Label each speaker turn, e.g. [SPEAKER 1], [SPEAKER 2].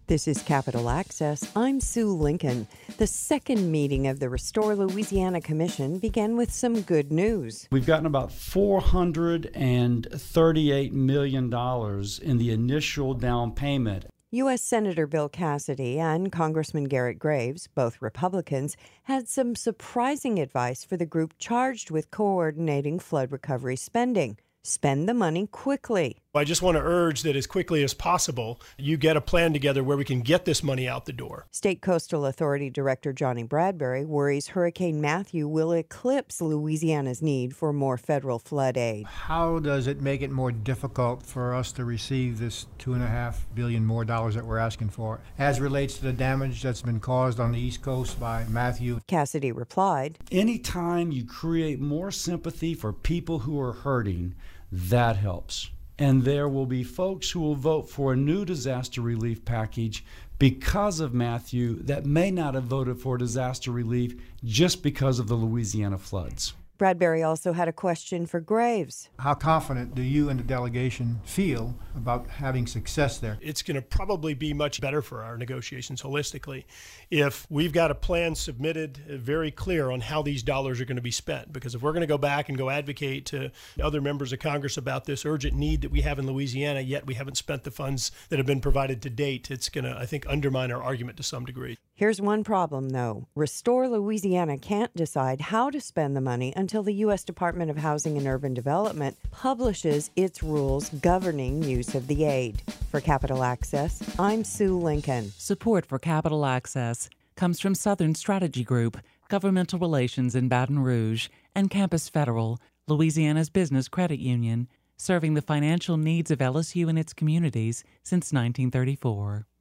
[SPEAKER 1] This is Capital Access. I'm Sue Lincoln. The second meeting of the Restore Louisiana Commission began with some good news.
[SPEAKER 2] We've gotten about $438 million in the initial down payment.
[SPEAKER 1] U.S. Senator Bill Cassidy and Congressman Garrett Graves, both Republicans, had some surprising advice for the group charged with coordinating flood recovery spending. Spend the money quickly.
[SPEAKER 3] I just want to urge that as quickly as possible, you get a plan together where we can get this money out the door.
[SPEAKER 1] State Coastal Authority Director Johnny Bradbury worries Hurricane Matthew will eclipse Louisiana's need for more federal flood aid.
[SPEAKER 4] How does it make it more difficult for us to receive this $2.5 billion more that we're asking for as relates to the damage that's been caused on the East Coast by Matthew?
[SPEAKER 1] Cassidy replied,
[SPEAKER 2] Anytime you create more sympathy for people who are hurting, that helps. And there will be folks who will vote for a new disaster relief package because of Matthew that may not have voted for disaster relief just because of the Louisiana floods.
[SPEAKER 1] Bradbury also had a question for Graves.
[SPEAKER 4] How confident do you and the delegation feel about having success there?
[SPEAKER 3] It's going to probably be much better for our negotiations holistically if we've got a plan submitted very clear on how these dollars are going to be spent. Because if we're going to go back and go advocate to other members of Congress about this urgent need that we have in Louisiana, yet we haven't spent the funds that have been provided to date, it's going to, I think, undermine our argument to some degree.
[SPEAKER 1] Here's one problem, though. Restore Louisiana can't decide how to spend the money until the U.S. Department of Housing and Urban Development publishes its rules governing use of the aid. For Capital Access, I'm Sue Lincoln.
[SPEAKER 5] Support for Capital Access comes from Southern Strategy Group, Governmental Relations in Baton Rouge, and Campus Federal, Louisiana's business credit union, serving the financial needs of LSU and its communities since 1934.